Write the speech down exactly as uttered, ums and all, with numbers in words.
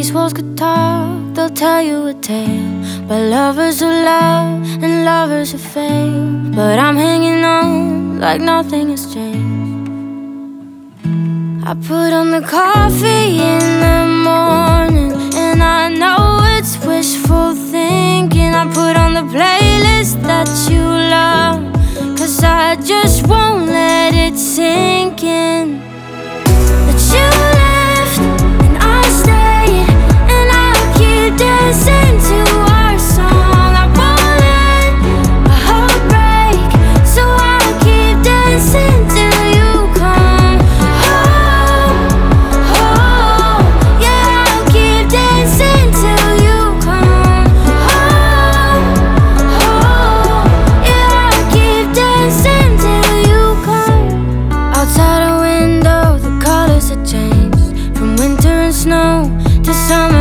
these walls could talk, they'll tell you a tale about lovers who love and lovers who fail. But I'm hanging on like nothing has changed. I put on the coffee in the morning, and I know it's wishful thinking. I put on the playlist that you love, 'cause I just won't let it sink in. But you left and I stayed, and I'll keep dancing to our song. I won't let my heart break, so I'll keep dancing till you come home. Oh, yeah, I'll keep dancing till you come home. Oh, yeah, I'll keep dancing till you come. Outside a window, the colors have changed from winter and snow to summer